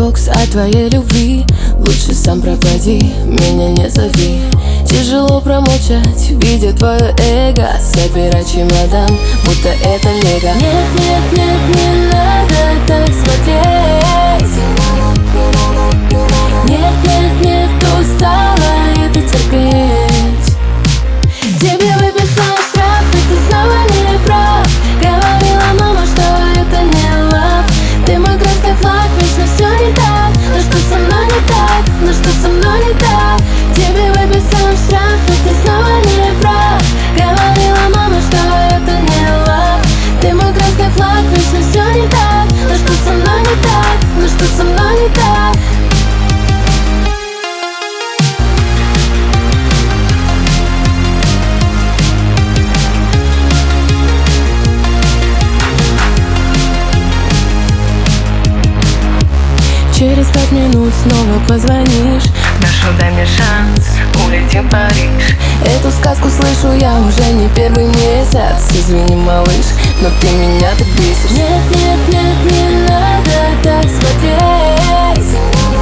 детокс от твоей любви. Лучше сам пропади, меня не зови. Тяжело промолчать, видя твое эго. Собирай чемодан, будто это лего. Нет, нет, нет, не надо так смотреть. Нет, нет, нет, устала это терпеть. Тебе выписал штраф, и ты снова не прав. Говорила мама, что это не лав. Ты мой красный флаг, вечно все не так. Но что со мной не так, но что со мной не так. Тебе выписал штраф, и ты снова не прав. Говорила мама, что это не лав. Ты мой красный флаг, вечно все не так. Но что со мной не так, но что со мной не так. Через 5 минут снова позвонишь. Прошу, дай мне шанс, улетим в Париж. Эту сказку слышу я уже не первый месяц. Извини, малыш, но ты меня так бесишь. Нет, нет, нет, не надо так смотреть.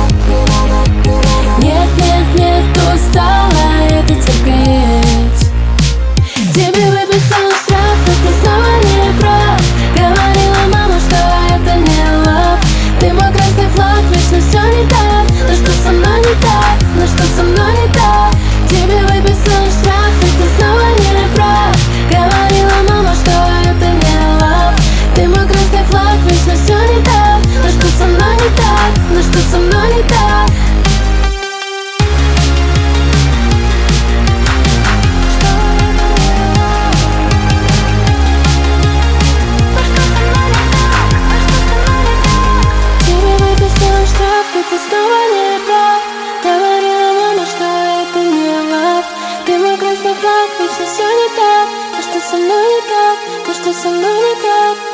Нет, нет, нет, устала это терпеть. Тебе выписал штраф, и ты снова не прав. Говорила мама, что это не лав. Ты мой красный флаг, вечно все не так. Но что со мной не так, но что со мной не так. Тебе выписал штраф, и ты снова не прав. Говорила мама, что это не лав. Ты мой красный флаг, вечно все не так. Но что со мной не так, но что со мной не так. Ты снова не прав. Говорила мама, что это не лав. Ты мой красный флаг, вечно все не так. Но что со мной не так, но что со мной не так.